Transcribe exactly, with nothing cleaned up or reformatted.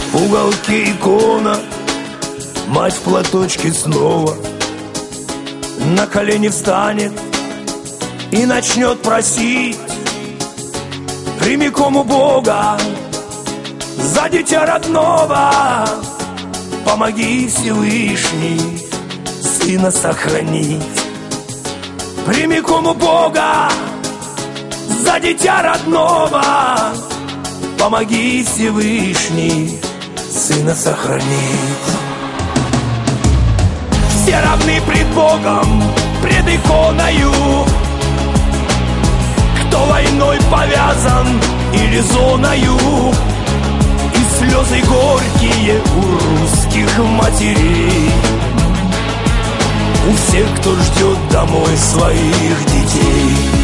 В уголке икона, мать в платочке снова на колени встанет и начнет просить прямиком у Бога за дитя родного. Помоги, Всевышний, сына сохранить. Прямиком у Бога за дитя родного. Помоги, Всевышний, сына сохранить. Все равны пред Богом, пред иконою. Кто войной повязан или зоною, и слезы горькие у русских матерей, у всех, кто ждет домой своих детей.